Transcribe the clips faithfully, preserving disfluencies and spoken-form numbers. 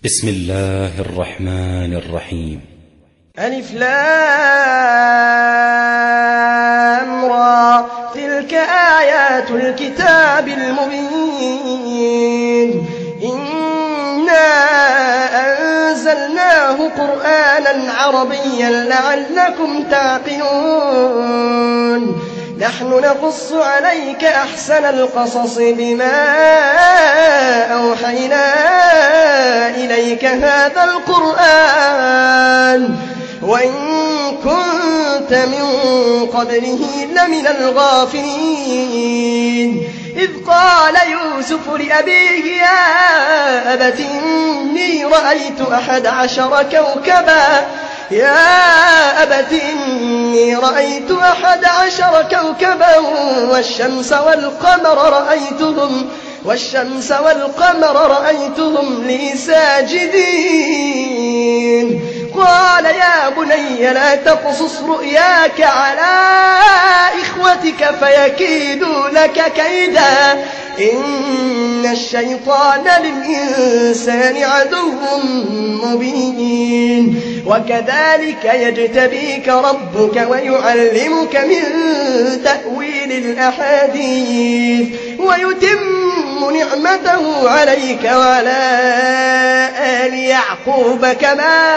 بسم الله الرحمن الرحيم. ألف لام را، تلك آيات الكتاب المبين. إنا أنزلناه قرآنا عربيا لعلكم تعقلون. نحن نقص عليك أحسن القصص بما أوحينا إليك هذا القرآن وإن كنت من قبله لمن الغافلين. إذ قال يوسف لأبيه يا أبت إني رأيت أحد عشر كوكبا يا أبت إني رأيت أحد عشر كوكبا والشمس والقمر رأيتهم والشمس والقمر رأيتهم لي ساجدين. قال يا بني لا تقصص رؤياك على إخوتك فيكيدوا لك كيدا إن الشيطان للإنسان عدو مبين. وكذلك يجتبيك ربك ويعلمك من تأويل الأحاديث ويتم نعمته عليك وعلى آل يعقوب كما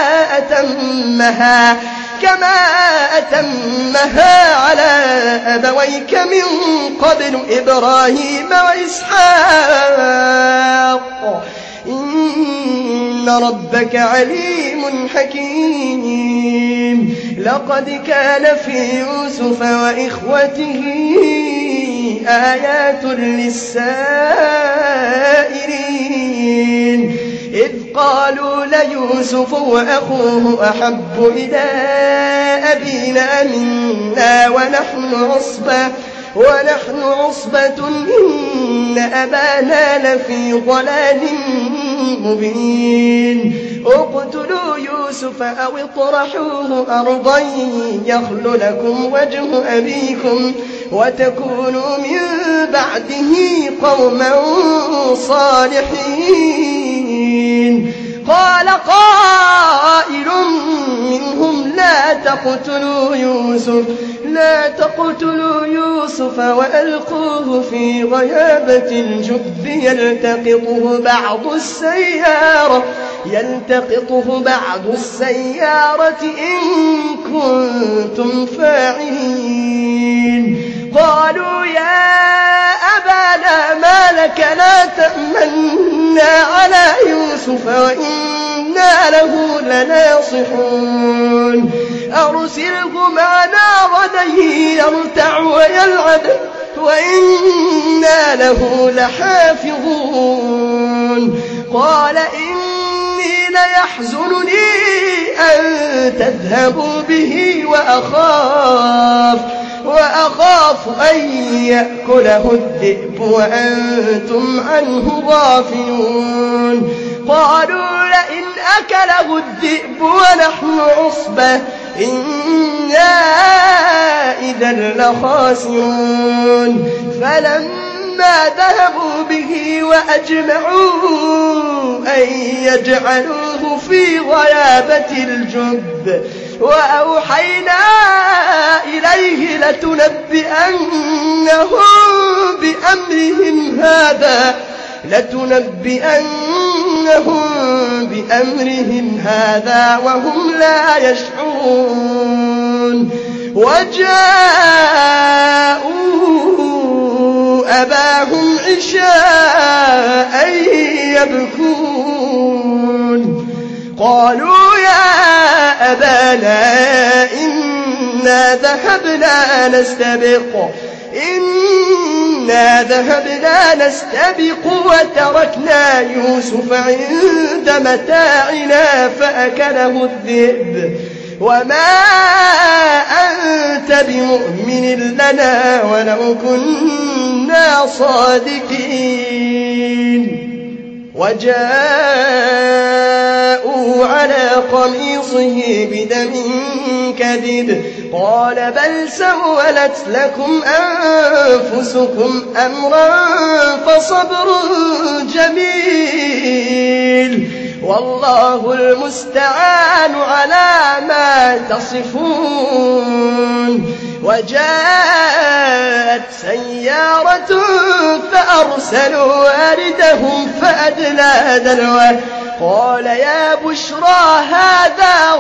أتمها كما أتمها على أبويك من قبل إبراهيم وإسحاق إن ربك عليم حكيم. لقد كان في يوسف وإخوته آيات للسائلين إذ قالوا ليوسف وأخوه أحب إلى أبينا منا ونحن عصبة ونحن عصبة إن أبانا لفي ضلال مبين. اقتلوا يوسف أو اطرحوه أرضا يخل لكم وجه أبيكم وتكونوا من بعده قوما صالحين. قال قائل منهم لا تقتلوا يوسف لا تقتلوا يوسف وألقوه في غيابة الجب يلتقطه بعض السيارة يلتقطه بعض السيارة إن كنتم فاعلين. قالوا يا أبانا ما لك لا تأمنا على يوسف وإنا له لناصحون. أرسله معنا غدا يرتع ويلعب وإنا له لحافظون. قال إني ليحزنني أن تذهبوا به وأخاف وأخاف أن يأكله الذئب وأنتم عنه غافلون. قالوا لئن أكله الذئب ونحن عصبة إنا إذا لخاسرون. فلما ذهبوا به وأجمعوا أن يجعلوه في غيابة الجب وأوحينا إليه لتنبئنهم بأمرهم هذا لتنبئنهم بأمرهم هذا وهم لا يشعرون. وجاءوا أباهم عشاء يبكون. قالوا يا أبانا إنا ذهبنا نستبق إنا ذهبنا نستبق وتركنا يوسف عند متاعنا فأكله الذئب وما أنت بمؤمن لنا ولو كنا صادقين. وجاءوا على قميصه بدم كذب قال بل سولت لكم أنفسكم أمرا فصبر جميل والله المستعان على ما تصفون. وجاءت سيارة فأرسلوا واردهم فأدلى دلوه قال يا بشرى هذا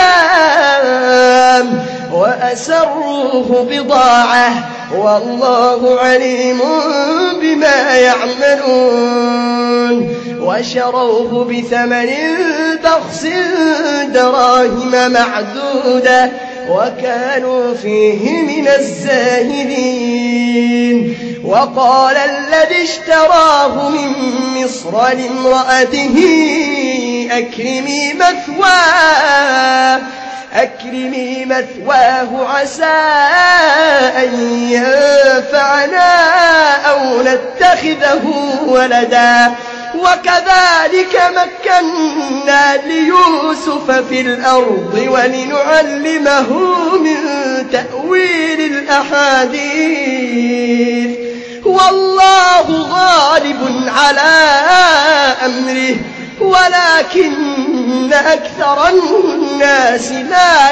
غلام وأسروه بضاعة والله عليم بما يعملون. وشروه بثمن بخس دراهم معدودة وكانوا فيه من الزاهدين. وقال الذي اشتراه من مصر لامرأته أكرمي مثواه أكرمي مثواه عسى أن ينفعنا أو نتخذه ولدا. وكذلك مكنا ليوسف في الأرض ولنعلمه من تأويل الأحاديث والله غالب على أمره ولكن أكثر الناس لا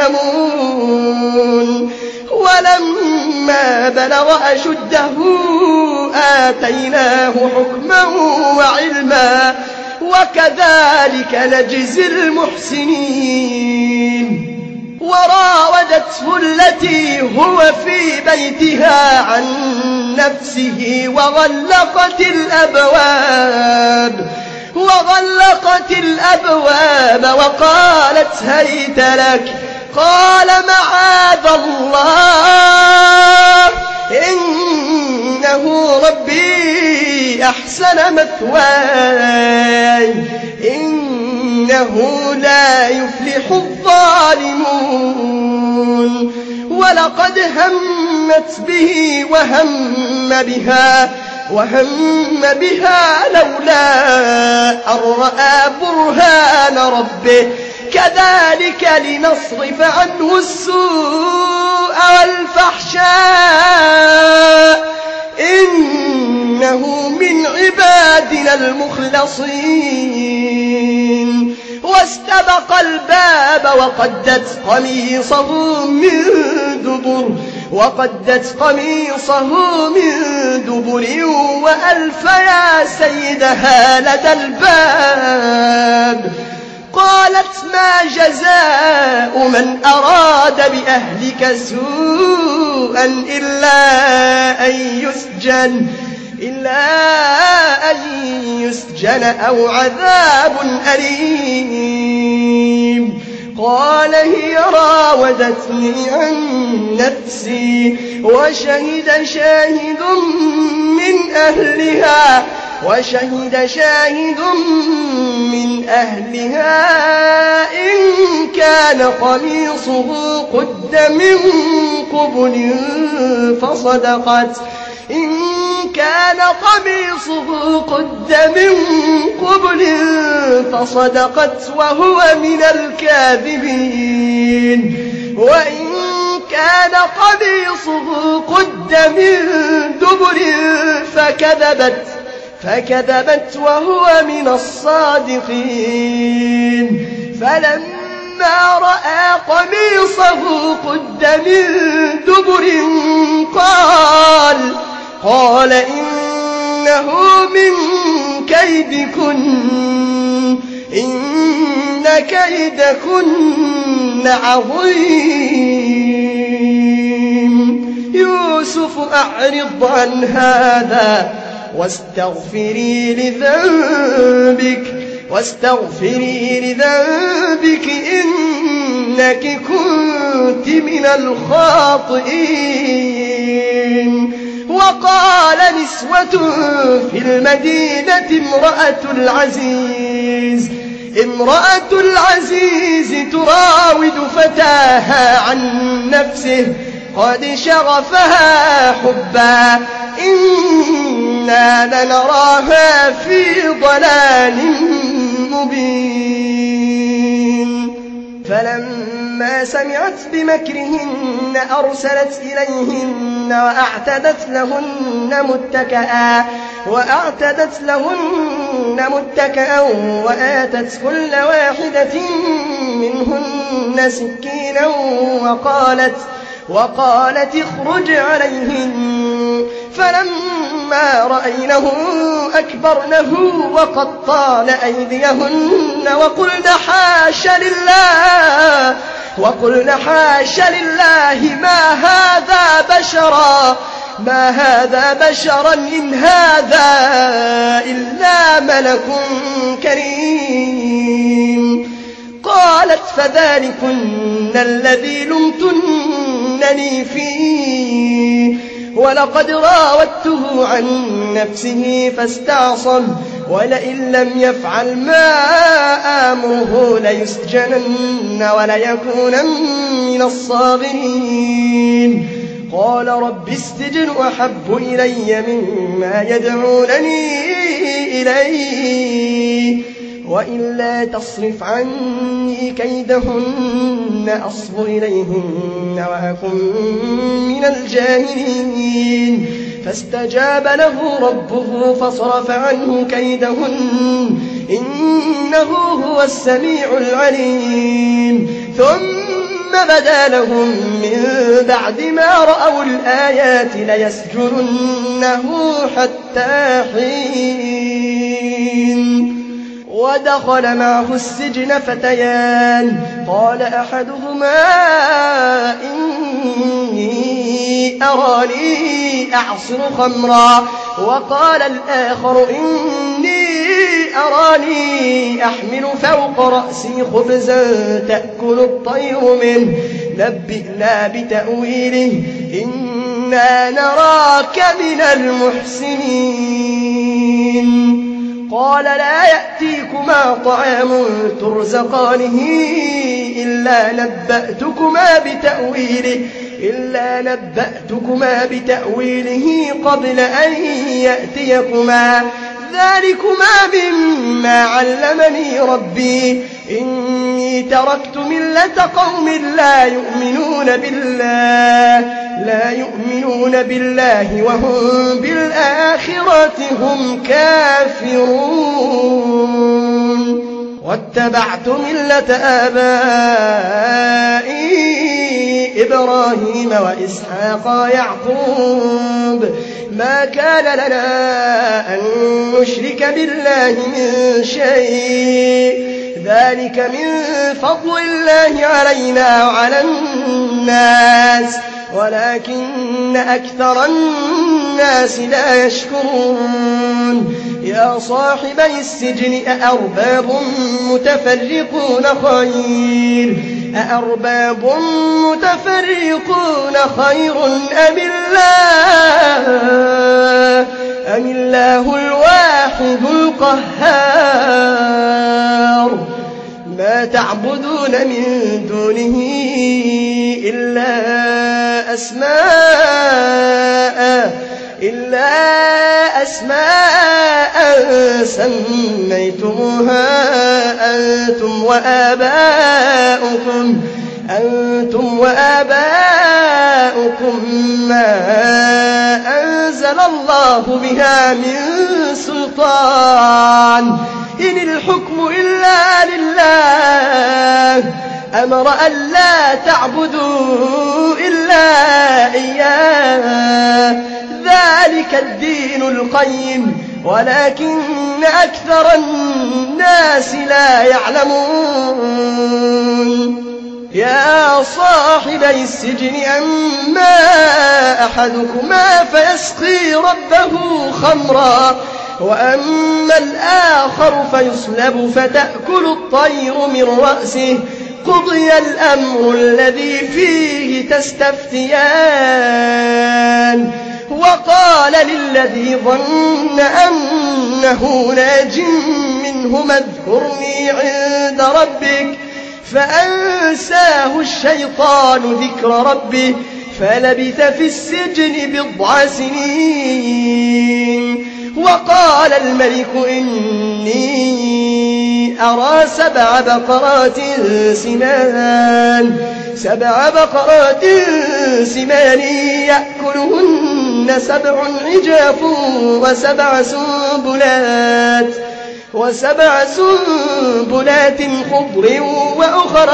يعلمون. ولما بلغ أشده آتيناه حكما وعلما وكذلك نجزي المحسنين. وراودته التي هو في بيتها عن نفسه وغلقت الأبواب وغلقت الأبواب وقالت هيت لك قال معاذ الله إنه ربي أحسن مثواي إنه لا يفلح الظالمون. ولقد همت به وهم بها وهم بها لولا أن رأى برهان ربه كذلك لنصرف عنه السوء والفحشاء إنه من عبادنا المخلصين. واستبق الباب وقدت قميصه من دبر وقدت قميصه من دبر وألف يا سيدها لدى الباب. قالت ما جزاء من أراد بأهلك سوءا إلا أن يسجن إلا أن يسجن أو عذاب أليم. قال هي راودتني عن نفسي وشهد شاهد من أهلها وشهد شاهد من أهلها إن كان قميصه قد من قبل فصدقت إن كان قميصه قد من قبل فصدقت وهو من الكاذبين وإن كان قميصه قد من دبر فكذبت فكذبت وهو من الصادقين. فلما رأى قميصه قد من دبر قال قال إنه من كيدكن إن كيدكن عظيم. يوسف أعرض عن هذا واستغفري لذنبك واستغفري لذنبك إنك كنت من الخاطئين. وقال نسوة في المدينة امرأة العزيز امرأة العزيز تراود فتاها عن نفسه قد شغفها حبا إنا لنراها في ضلال مبين. فلما سمعت بمكرهن أرسلت إليهن وأعتدت لهن متكئا وأعتدت لهن متكئا وآتت كل واحدة منهن سكينا وقالت وقالت اخرج عليهن فلما رأينه أكبرنه وقطعن أيديهن وقلن حاش لله وقلن حاش لله ما هذا بشرا ما هذا بشرا إن هذا إلا ملك كريم. قالت فذلكن الذي لمتنني فيه ولقد راودته عن نفسه فاستعصم ولئن لم يفعل ما آمره ليسجنن وليكونن من الصاغرين. قال رب السجن أحب إلي مما يدعونني إليه وإلا تصرف عني كيدهن أصب إليهن وأكن من الجاهلين. فاستجاب له ربه فصرف عنه كيدهن إنه هو السميع العليم. ثم بدا لهم من بعد ما رأوا الآيات ليسجننه حتى حين. ودخل معه السجن فتيان قال أحدهما إني أراني أعصر خمرا وقال الآخر إني أراني أحمل فوق رأسي خبزا تأكل الطير منه نبئنا بتأويله إنا نراك من المحسنين. قال لا يأتيكما طعام ترزقانه إلا نبأتكما بتأويله إلا نبأتكما بتأويله قبل أن يأتيكما ذلكما مما علمني ربي إني تركت ملة قوم لا يؤمنون بالله لا يؤمنون بالله وهم بالآخرة هم كافرون واتبعت ملة آبائي إبراهيم وإسحاق ويعقوب ما كان لنا أن نشرك بالله من شيء ذلك من فضل الله علينا وعلى الناس ولكن أكثر الناس لا يشكرون. يا صاحبي السجن أأرباب متفرقون خير أأرباب متفرقون خير أم الله أم الله الواحد القهار. ما تعبدون من دونه إلا أسماء إلا أسماء سميتموها أنتم وآباؤكم أنتم وآباؤكم ما أنزل الله بها من سلطان إن الحكم إلا لله أمر أن لا تعبدوا إلا إياه ذلك الدين القيم ولكن أكثر الناس لا يعلمون. يا صاحبي السجن أما أحدكما فيسقي ربه خمرا وأما الآخر فيصلب فتأكل الطير من رأسه قضي الأمر الذي فيه تستفتيان. وقال للذي ظن أنه ناج منهما اذكرني عند ربك فأنساه الشيطان ذكر ربه فلبث في السجن بضع سنين. وقال الملك إني أرى سبع بقرات سمان سبع بقرات سمان يأكل يأكلهن سبع عجاف وسبع سنبلات وسبع سنبلات خضر وأخر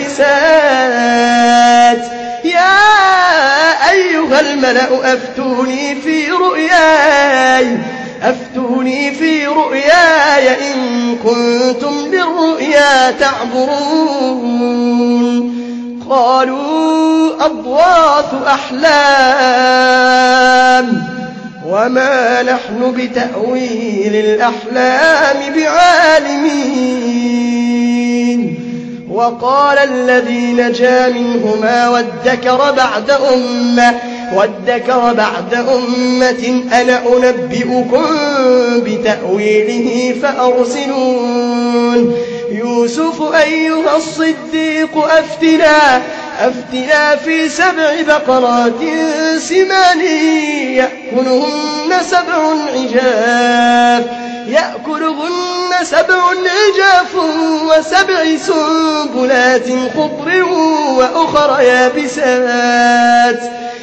يابسات يا أيها الملأ أفتوني في رؤياي أفتوني في رؤياي إن كنتم بالرؤيا تعبرون قالوا أضغاث أحلام وما نحن بتأويل الأحلام بعالمين وقال الذي نجا منهما وادكر بعد أمة وادكر بعد أمة أنا أنبئكم بتأويله فأرسلون يوسف أيها الصديق أفتنا أفتنا في سبع بقرات سمان يأكلهن سبع عجاف يأكلهن سبع عجاف وسبع سنبلات خضر وأخر يابسات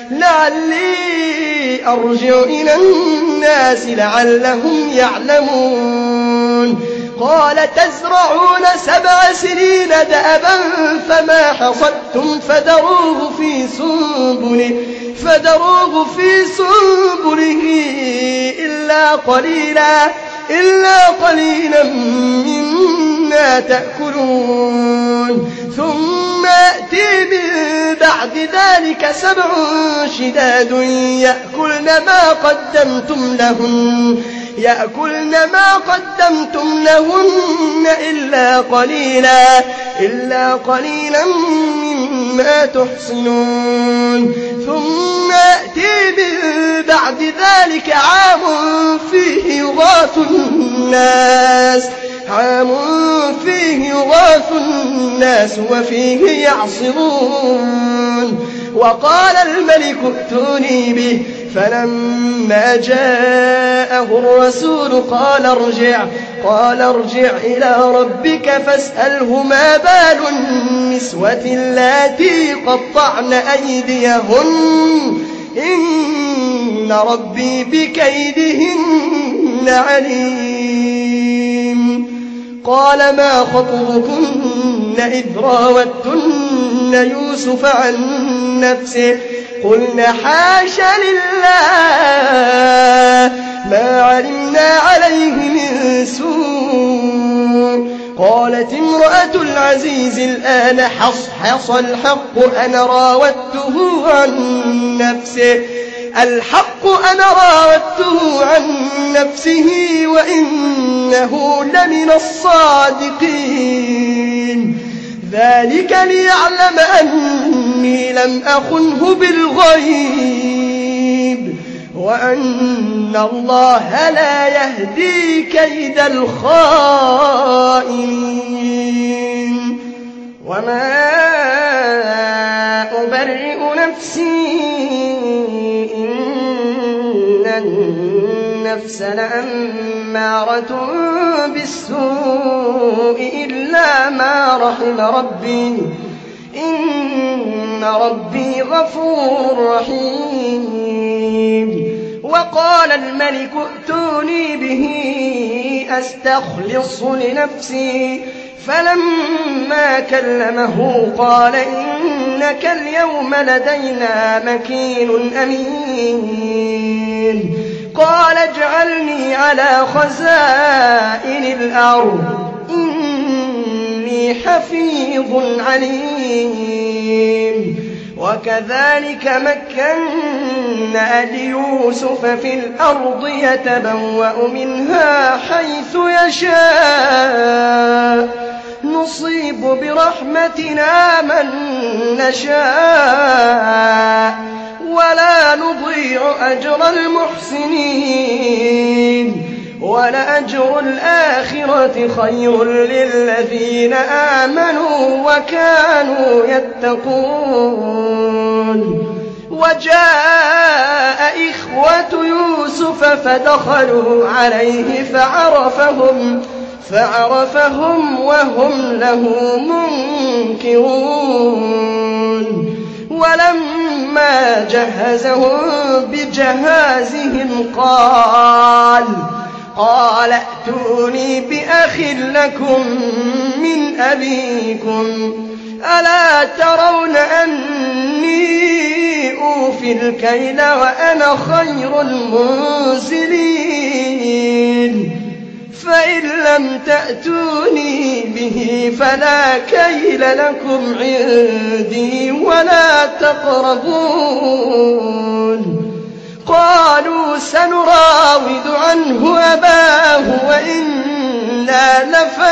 لعلي أرجع إلى الناس لعلهم يعلمون قال تزرعون سبع سنين دأبا فما حصدتم فذروه في سنبله فذروه في سنبله إلا قليلا إلا قليلا مما تأكلون ثم يأتي من بعد ذلك سبع شداد يأكلن ما قدمتم لهن يأكلن ما قدمتم لهن إلا قليلا إلا قليلا مما تحصنون ثم يأتي من بعد ذلك عام فيه يغاث الناس عام فيه يغاث الناس وفيه يعصرون وقال الملك ائتوني به فلما جاءه الرسول قال ارجع قال ارجع إلى ربك فاسأله ما بال النسوة اللاتي قطعن أيديهن إن ربي بكيدهن عليم قال ما خطبكن إذ راوتن يوسف عن نفسه قلنا حاش لله ما علمنا عليه من سوء قالت امرأة العزيز الآن حصحص الحق أنا راودته عن نفسه الحق أنا راودته عن نفسه وإنه لمن الصادقين ذلك ليعلم أني لم أخنه بالغيب وأن الله لا يهدي كيد الخائنين وما أبرئ نفسي إن النفس لأمارة بالسوء إلا ما رحم ربي إن ربي غفور رحيم وقال الملك ائتوني به أستخلص لنفسي فلما كلمه قال إنك اليوم لدينا مكين أمين قال اجعلني على خزائن الأرض إني حفيظ عليم وكذلك مكنا ليوسف في الأرض يتبوأ منها حيث يشاء نصيب برحمتنا من نشاء ولا نضيع أجر المحسنين ولأجر الآخرة خير للذين آمنوا وكانوا يتقون وجاء إخوة يوسف فدخلوا عليه فعرفهم فعرفهم وهم له منكرون ولما فلما جهزهم بجهازهم قال قال ائتوني بأخ لكم من أبيكم ألا ترون أني أوفي الكيل وأنا خير المنزلين فإن لم تأتوني به فلا كيل لكم عندي ولا تقربون قالوا سنراود عنه أباه وإنا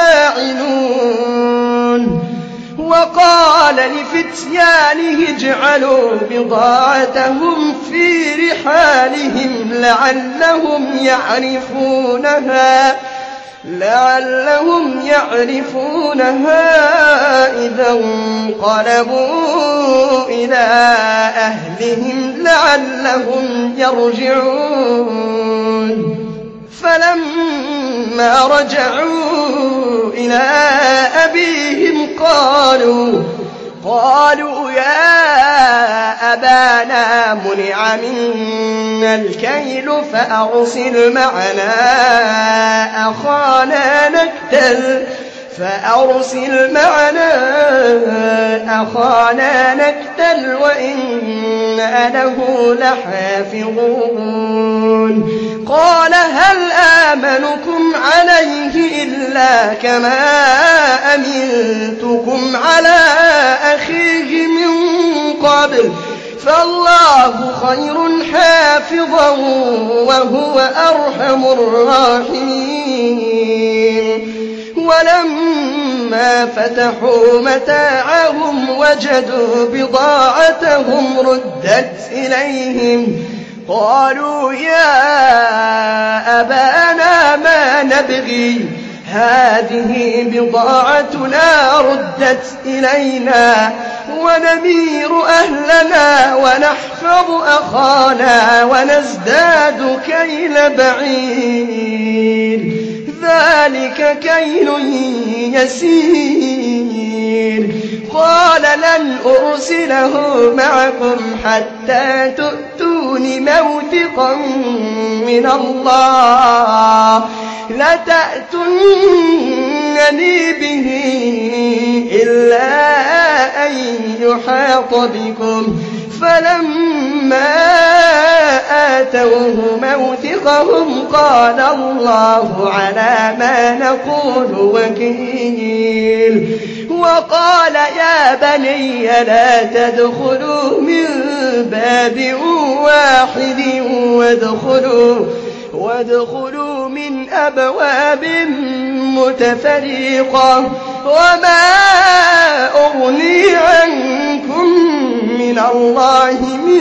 لفاعلون وقال لفتيانه اجعلوا بضاعتهم في رحالهم لعلهم يعرفونها لعلهم يعرفونها إذا انقلبوا إلى أهلهم لعلهم يرجعون فلما رجعوا إلى أبيهم قالوا قالوا يا أبانا منع منا الكيل فأرسل معنا أخانا نكتل فأرسل معنا أخانا نكتل وإنا له لحافظون قال هل آمنكم عليه إلا كما أمنتكم على أخيه من قبل فالله خير حافظا وهو أرحم الراحمين ولما فتحوا متاعهم وجدوا بضاعتهم ردت إليهم قالوا يا أبانا ما نبغي هذه بضاعتنا ردت إلينا ونمير أهلنا ونحفظ أخانا ونزداد كيل بعير ذلك كيل يسير قال لن أرسله معكم حتى تؤتون موثقا من الله لتأتونني به إلا أن يحاط بكم فلما آتوه موثقهم قال الله على ما نقول وكيل وقال يا بني لا تدخلوا من باب واحد وادخلوا وادخلوا من أبواب متفرقة وما أغني عنكم من الله من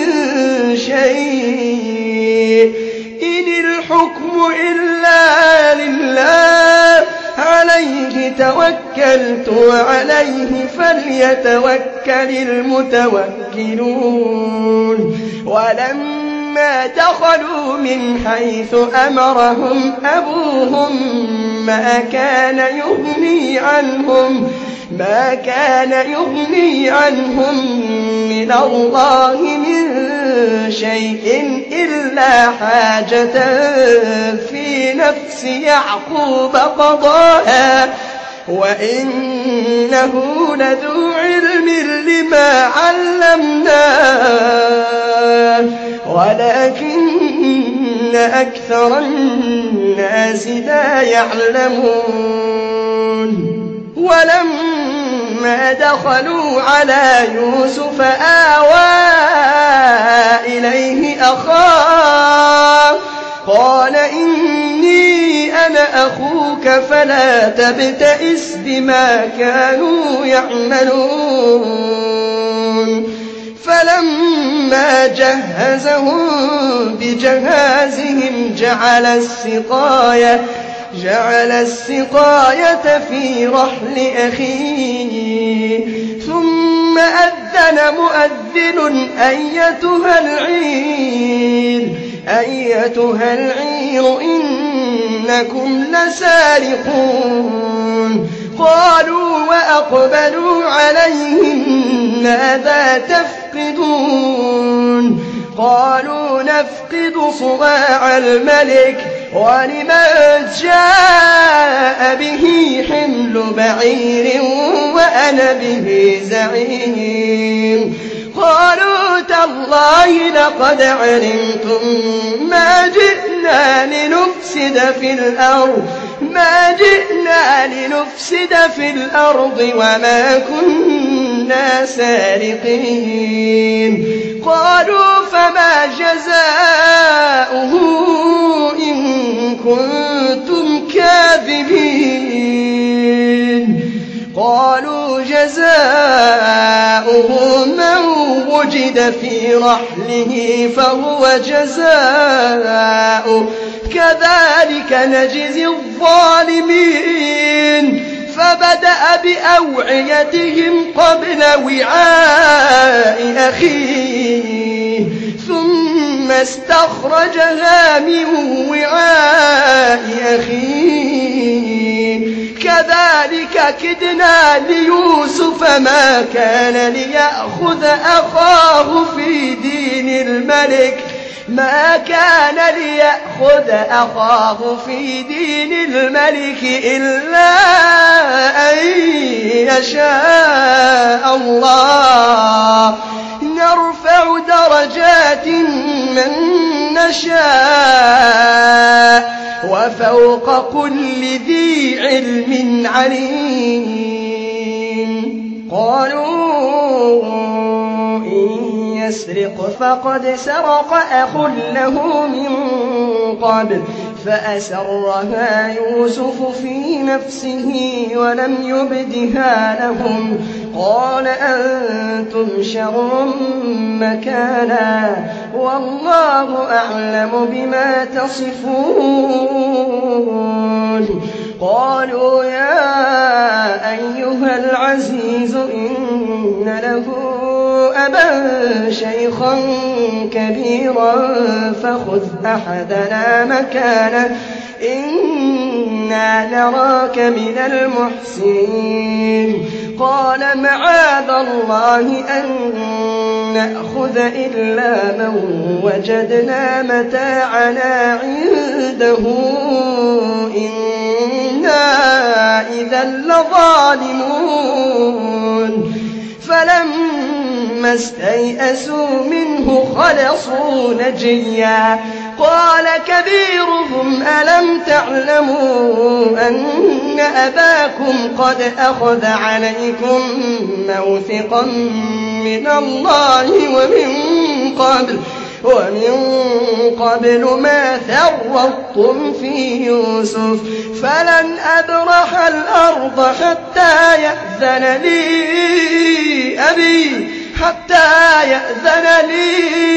شيء إن الحكم إلا لله عليه توكلت وعليه فليتوكل المتوكلون ولما دخلوا من حيث أمرهم أبوهم ما كان يغني عنهم ما كان يغني عنهم من الله من شيء إلا حاجة في نفس يعقوب قضاها وإنه لذو علم لما علمناه ولكن أكثر الناس لا يعلمون ولما دخلوا على يوسف آوى إليه أخاه قال إني أنا أخوك فلا تبتئس بما كانوا يعملون فلما جهزهم بجهازهم جعل السقاية جعل السقاية في رحل أخيه ثم أذن مؤذن أيتها العير أيتها العير إنكم لسارقون قالوا وأقبلوا عليهم ماذا تفقدون تفقدون قالوا نفقد صواع الملك ولمن جاء به حمل بعير وأنا به زعيم قالوا تالله لقد علمتم ما جئنا لنفسد في الأرض ما جئنا لنفسد في الأرض وما كنا سارقين قالوا فما جزاؤه إن كنتم كاذبين قالوا جزاؤه من وجد في رحله فهو جزاؤه كذلك نجزي الظالمين فبدأ بأوعيتهم قبل وعاء أخيه ثم استخرجها من وعاء أخيه كذلك كدنا ليوسف ما كان ليأخذ أخاه في دين الملك ما كان ليأخذ أخاه في دين الملك إلا أن يشاء الله نرفع درجات من نشاء وفوق كل ذي علم عليم قالوا إن يسرق فقد سرق أخ له من قبل فأسرها يوسف في نفسه ولم يبدها لهم قال أنتم شر مكانا والله أعلم بما تصفون قالوا يا أيها العزيز إن له أبا شيخا كبيرا فخذ أحدنا مكانه إنا نراك من المحسنين قال معاذ الله أن نأخذ إلا من وجدنا متاعنا عنده إنا إذا لظالمون فلما استيئسوا منه خلصوا نجيا قال كبيرهم ألم تعلموا أن أباكم قد أخذ عليكم موثقا من الله ومن قبل ومن قبل ما فرطتم في يوسف فلن أبرح الأرض حتى يأذن لي أبي حتى يأذن لي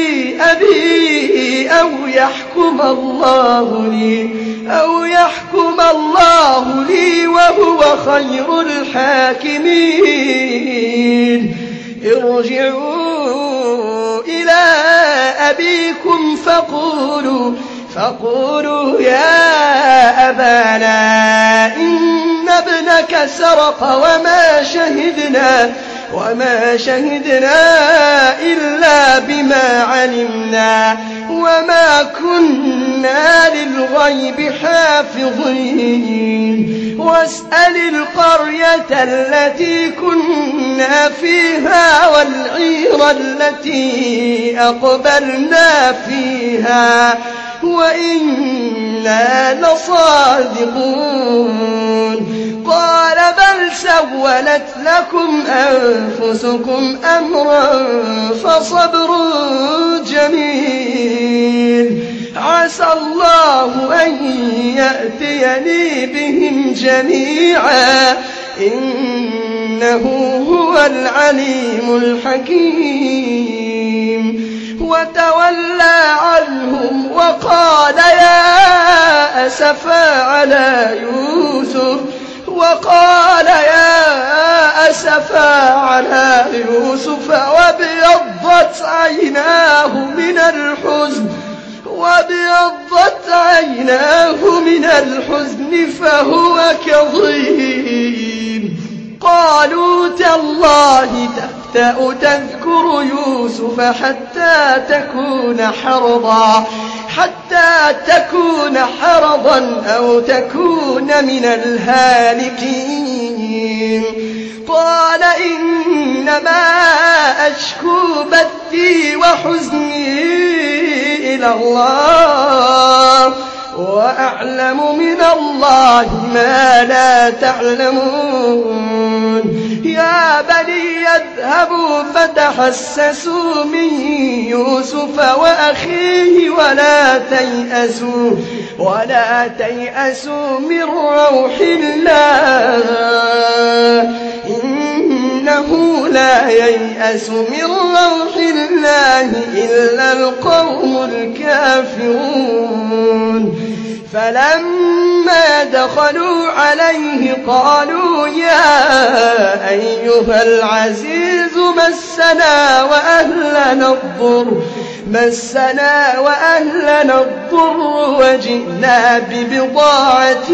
أبي أو يحكم الله لي أو يحكم الله لي وهو خير الحاكمين ارجعوا إلى أبيكم فقولوا فقولوا يا أبانا إن ابنك سرق وما شهدنا وما شهدنا إلا بما علمنا وما كنا للغيب حافظين واسأل القرية التي كنا فيها والعير التي أقبلنا فيها وإنا لصادقون قال بل سولت لكم أنفسكم أمرا فصبر جميل عسى الله أن يأتيني بهم جميعا إنه هو العليم الحكيم وتولى عنهم وقال يا أسفا على يوسف وقال يا أسفا على يوسف وابيضت عيناه من الحزن وابيضت عيناه من الحزن فهو كظيم قالوا تالله تفتح تأتأ تذكر يوسف حتى تكون حرضا حتى تكون حرضا أو تكون من الهالكين قال إنما أشكو بثي وحزني إلى الله وأعلم من الله ما لا تعلمون يا بني اذهبوا فتحسسوا من يوسف وأخيه ولا تيأسوا ولا تيأسوا من روح الله إنه لا ييأس من روح الله إلا القوم الكافرون فلما دخلوا عليه قالوا يا أيها العزيز مسنا وأهلنا الضر مسنا وأهلنا الضر وجئنا ببضاعة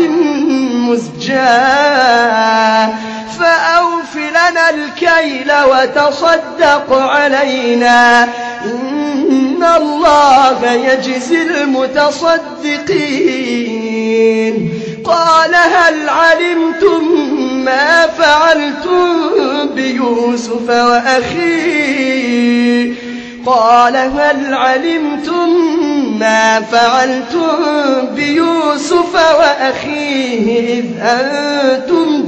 مزجاة فأوف لنا الكيل وتصدق علينا إن الله يجزي المتصدقين قال هل علمتم ما فعلتم بيوسف وأخيه قال هل علمتم ما فعلتم بيوسف وأخيه إذ أنتم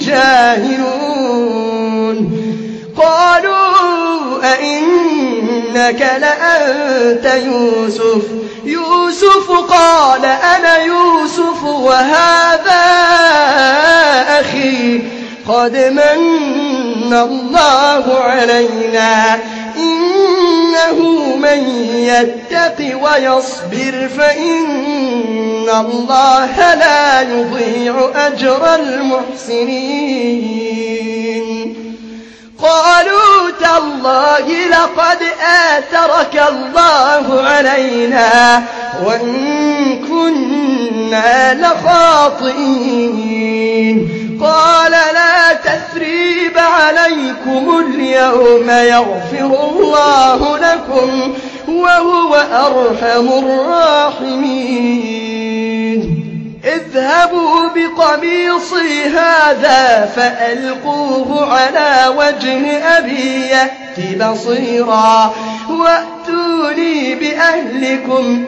جاهلون قالوا أئنك لأنت يوسف يوسف قال أنا يوسف وهذا أخي قد من الله علينا إنه من يتق ويصبر فإن الله لا يضيع أجر المحسنين قالوا تالله لقد آثرك الله علينا وإن كنا لخاطئين قال لا تثريب عليكم اليوم يغفر الله لكم وهو أرحم الراحمين اذهبوا بقميصي هذا فألقوه على وجه أبي يأت بصيرا وأتوني بأهلكم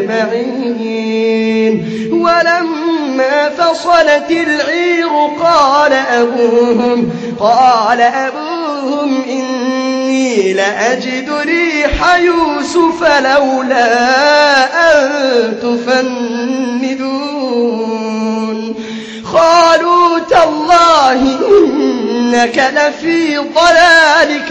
أجمعين ولما فصلت العير قال أبوهم قال أبوهم إني لأجد ريح يوسف لولا أن تفندون قالوا تالله إنك لفي ضلالك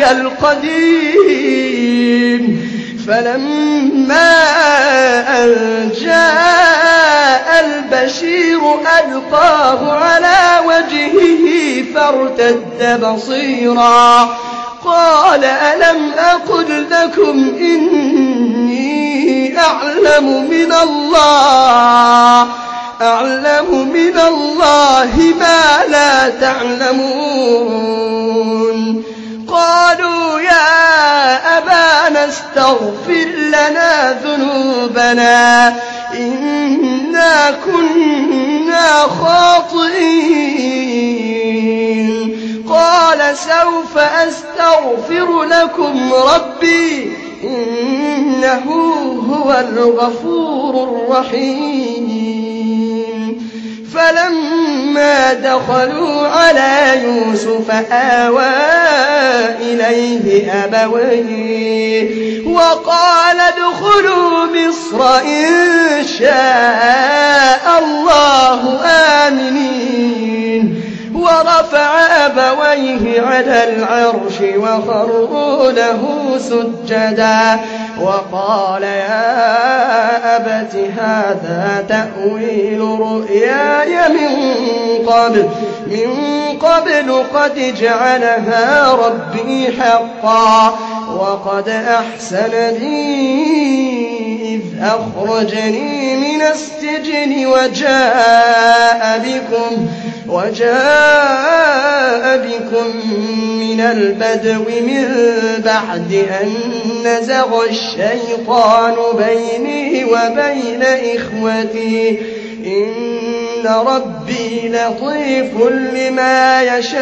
القديم فلما أن جاء البشير ألقاه على وجهه فارتد بصيرا قال ألم أقل لكم إني أعلم من الله أعلم من الله ما لا تعلمون قالوا يا أبانا استغفر لنا ذنوبنا إنا كنا خاطئين قال سوف أستغفر لكم ربي إنه هو الغفور الرحيم فلما دخلوا على يوسف آوى إليه أبويه وقال ادخلوا مصر إن شاء الله آمنين ورفع أبويه على العرش وخروا له سجدا وقال يا أبت هذا تأويل رؤياي من قبل من قبل قد جعلها ربي حقا وقد أحسن بي إذ أخرجني من السجن وجاء بكم وجاء بكم من من البدو من بعد أن نزغ الشيطان بيني وبين إخوتي إن ربي لطيف لما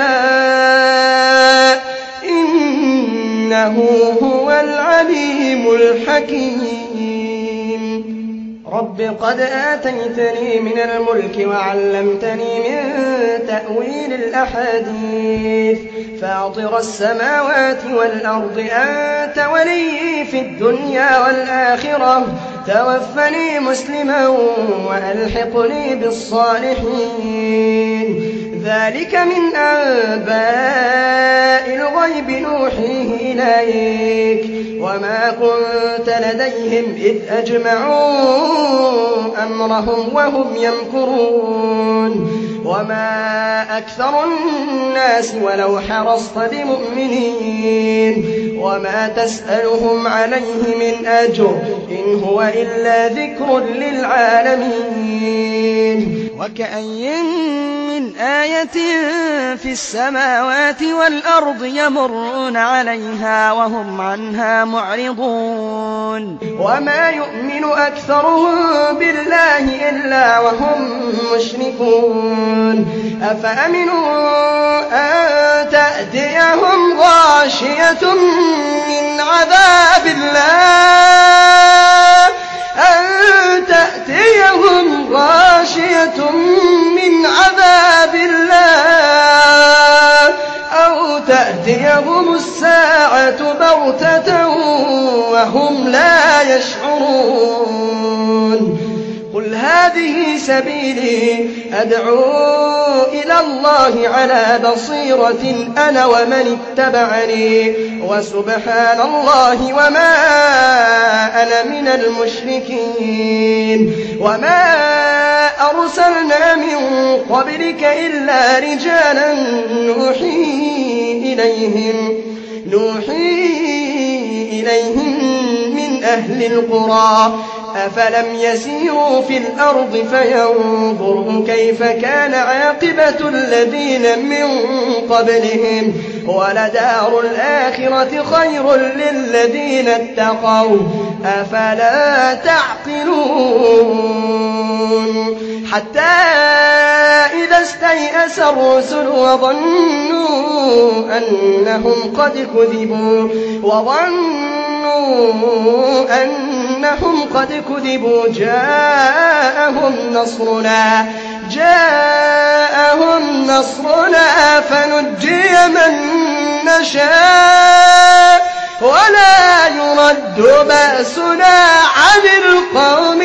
يشاء إنه هو العليم الحكيم رب قد آتيتني من الملك وعلمتني من تأويل الأحاديث فاطر السماوات والأرض أنت ولي في الدنيا والآخرة توفني مسلما وألحقني بالصالحين ذلك من أنباء الغيب نوحيه إليك وما كنت لديهم إذ أجمعوا أمرهم وهم يمكرون وما أكثر الناس ولو حرصت بمؤمنين وما تسألهم عليه من أجر إن هو إلا ذكر للعالمين وكأي من آية في السماوات والأرض يمرون عليها وهم عنها معرضون وما يؤمن أكثرهم بالله إلا وهم مشركون أفأمنوا أن تأتيهم غاشية من عذاب الله أن تأتيهم غاشية من عذاب الله أو تأتيهم الساعة بغتة وهم لا يشعرون قل هذه سبيلي أدعو إلى الله على بصيرة أنا ومن اتبعني وسبحان الله وما أنا من المشركين وما أرسلنا من قبلك إلا رجالا نوحي إليهم نوحي إليهم من أهل القرى أفلم يسيروا في الأرض فينظروا كيف كان عاقبة الذين من قبلهم ولدار الآخرة خير للذين اتقوا أفلا تعقلون حتى إذا استيأس الرسل وظنوا أنهم قد كذبوا وظنوا أنهم قد كذبوا جاءهم نصرنا جاءهم نصرنا فنجي من نشاء ولا يرد بأسنا عن القوم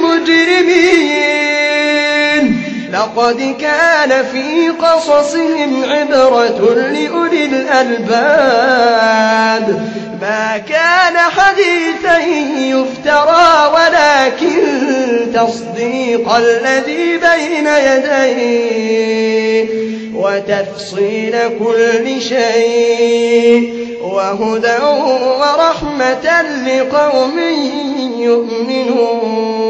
المجرمين لقد كان في قصصهم عبرة لأولي الألباب ما كان حديثا يفترى ولكن تصديق الذي بين يديه وتفصيل كل شيء وهدى ورحمة لقوم يؤمنون